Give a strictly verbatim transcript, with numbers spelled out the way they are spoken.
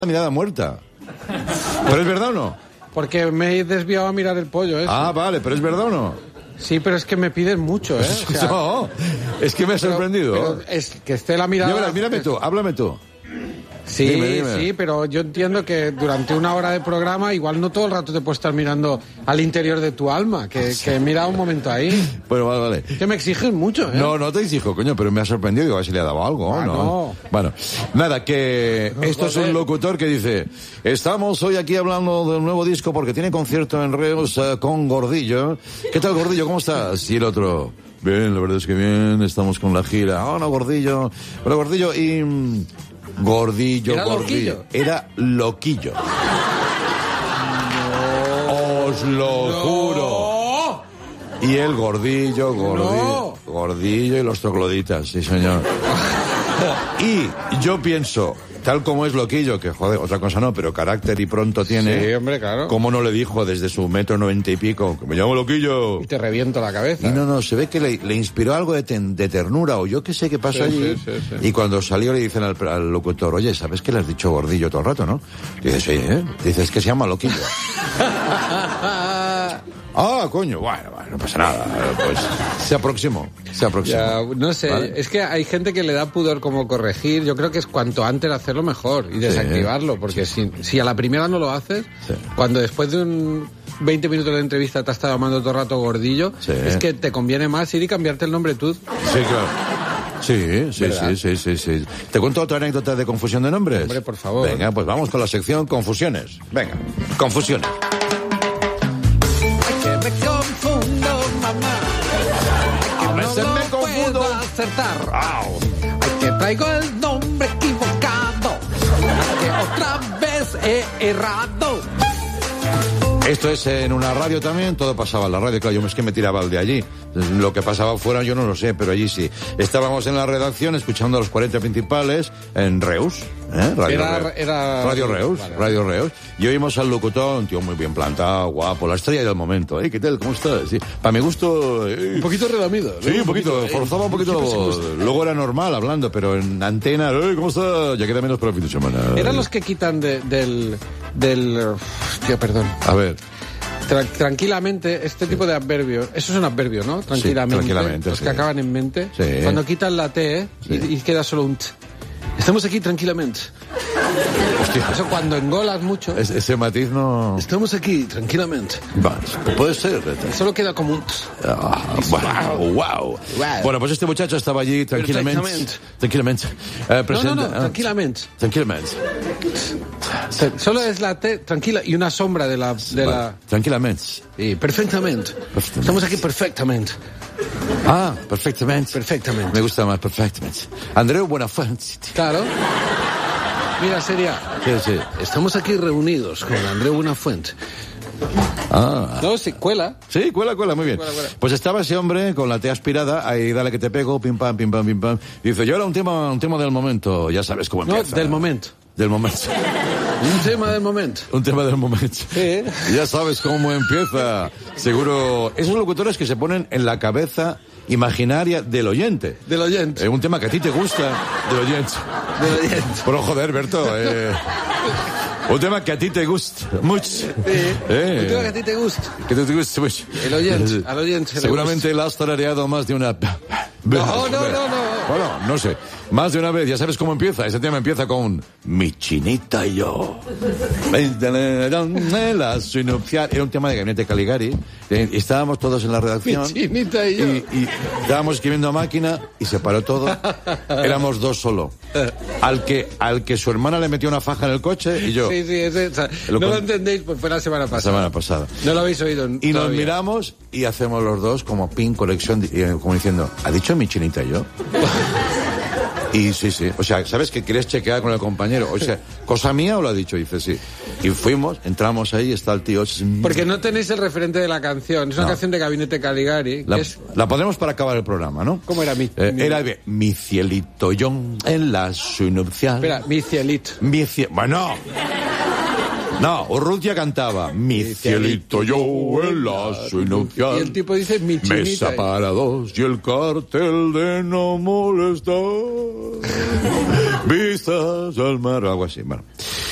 mirada muerta. ¿Pero es verdad o no? Porque me he desviado a mirar el pollo, ¿eh? Ah, vale, ¿pero es verdad o no? Sí, pero es que me piden mucho, ¿eh? O sea, no, es que me ha pero, sorprendido. Pero es que esté la mirada... Mira, mírame es... tú, háblame tú. Sí, dime, dime. sí, pero yo entiendo que durante una hora de programa igual no todo el rato te puedes estar mirando al interior de tu alma, que, que mira un momento ahí. Bueno, vale, vale. Que me exiges mucho, ¿eh? No, no te exijo, coño, pero me ha sorprendido, digo, a ver si le ha dado algo, ah, ¿no? no. Bueno, nada, que No, esto joder. es un locutor que dice, estamos hoy aquí hablando del nuevo disco porque tiene concierto en Reus uh, con Gordillo. ¿Qué tal, Gordillo? ¿Cómo estás? Y el otro, bien, la verdad es que bien, estamos con la gira. Oh, no, Gordillo. Bueno, Gordillo y... Mm, Gordillo, ¿Era Gordillo. loquillo? Era loquillo. No. Os lo No. juro. Y el Gordillo, Gordillo, No. Gordillo y los trogloditas, sí señor. Y yo pienso, tal como es loquillo, que joder, otra cosa no, pero carácter y pronto tiene. Sí, hombre, claro. ¿Cómo no le dijo desde su metro noventa y pico, que me llamo loquillo? Y te reviento la cabeza. Y no, no, se ve que le, le inspiró algo de, ten- de ternura o yo qué sé qué pasó Sí, allí. sí, sí, sí. Y cuando salió le dicen al, al locutor, oye, ¿sabes que le has dicho Gordillo todo el rato, no? Y dice, sí, ¿eh? Dice, es que se llama loquillo. Ah, coño, bueno, bueno, no pasa nada. Pues se aproximó, se aproximó. Ya, no sé, ¿Vale? es que hay gente que le da pudor como corregir. Yo creo que es cuanto antes hacerlo mejor y desactivarlo, porque si, si a la primera no lo haces, Sí. cuando después de un veinte minutos de entrevista te has estado llamando todo el rato Gordillo, Sí. es que te conviene más ir y cambiarte el nombre tú. Sí, claro. Sí, sí, ¿Verdad? sí, sí, sí, sí. ¿Te cuento otra anécdota de confusión de nombres? Hombre, por favor. Venga, pues vamos con la sección confusiones. Venga, confusiones. Que me confundo, mamá. A veces me confundo. puedo acertar. Ay, que traigo el nombre equivocado. Que otra vez he errado. Esto es en una radio también, todo pasaba en la radio, claro, yo es que me tiraba al de allí. Lo que pasaba fuera yo no lo sé, pero allí sí. Estábamos en la redacción escuchando a los cuarenta principales en Reus, ¿eh? Radio Era- Reus. era- Radio Reus, vale, Radio Reus. Y oímos al locutor, un tío muy bien plantado, guapo, la estrella del momento. ¿Eh? ¿Qué tal? ¿Cómo estás? Sí. Para mi gusto... eh, Un poquito redamido. ¿no? Sí, un poquito, forzaba un poquito la voz. Luego era normal hablando, pero en antena, "Eh, ¿cómo estás? Ya queda menos para el fin de semana. Eran los que quitan de- del... del... Hostia, perdón. A ver, Tra- tranquilamente, este tipo de adverbios, eso es un adverbio, ¿no? Tranquilamente. tranquilamente, Los sí. que acaban en mente. Sí. Cuando quitan la T, ¿eh? Sí. y, y queda solo un T. Estamos aquí tranquilamente. hostia, Eso cuando engolas mucho. es- ese matiz no... Estamos aquí tranquilamente. Va, puede ser. Solo queda como un T. Ah, wow, wow. Wow. Bueno, pues este muchacho estaba allí tranquilamente. Tranquilamente. Tranquilamente. Eh, No, no, presenta- no, ah, tranquilamente. Tranquilamente. Solo es la T tranquila y una sombra de la... De Vale, la... Tranquilamente. Sí, perfectamente. Perfectamente. Estamos aquí perfectamente. Ah, perfectamente. Perfectamente. Me gusta más perfectamente. Andreu Buenafuente. Claro. Mira, sería... Sí, sí. Estamos aquí reunidos con Andreu Buenafuente. Ah. No, sí, cuela. Sí, cuela, cuela, muy bien. Cuela, cuela. Pues estaba ese hombre con la T aspirada, ahí dale que te pego, pim pam, pim pam, pim pam. Y dice, yo era un tema, un tema del momento, ya sabes cómo No, empieza. del momento. Del momento. Un tema del momento. Un tema del momento. Sí. Ya sabes cómo empieza. Seguro, esos locutores que se ponen en la cabeza imaginaria del oyente. Del oyente. Eh, un tema que a ti te gusta del oyente. Del oyente. Pero joder, Berto, eh, un tema que a ti te gusta mucho. Sí. Eh. Un tema que a ti te gusta. Que te gusta mucho. El oyente, al oyente le Seguramente la has tarareado más de una... No, no, no, no. Bueno, no sé. Más de una vez, ya sabes cómo empieza. Ese tema empieza con Mi chinita y yo. La nupcial. Era un tema de Gabinete Caligari. Eh, Estábamos todos en la redacción. Mi chinita y yo. Y, y estábamos escribiendo a máquina y se paró todo. Éramos dos solo. Al que, al que su hermana le metió una faja en el coche y yo. Sí, sí, ese, o sea, Lo no con- lo entendéis, pues fue la semana La pasada. semana pasada. No lo habéis oído Y nos todavía. miramos y hacemos los dos como pin conexión, eh, como diciendo, ¿ha dicho mi chinita y yo? Y sí, sí. O sea, ¿sabes que quieres chequear con el compañero? O sea, ¿cosa mía o lo ha dicho? Y dice, sí. Y fuimos, entramos ahí, está el tío. Porque no tenéis el referente de la canción. Es una No. canción de Gabinete Caligari. La, que es... la ponemos para acabar el programa, ¿no? ¿Cómo era mi- Eh, mi- Era de mi cielito yo en la su nupcial. Espera, mi cielito. Mi cie... Bueno. No, Urrutia cantaba Mi cielito yo en la su nupcial. Y el tipo dice mi chinita. Mesa para dos y el cartel de no molestar. Vistas al mar, algo así. Bueno.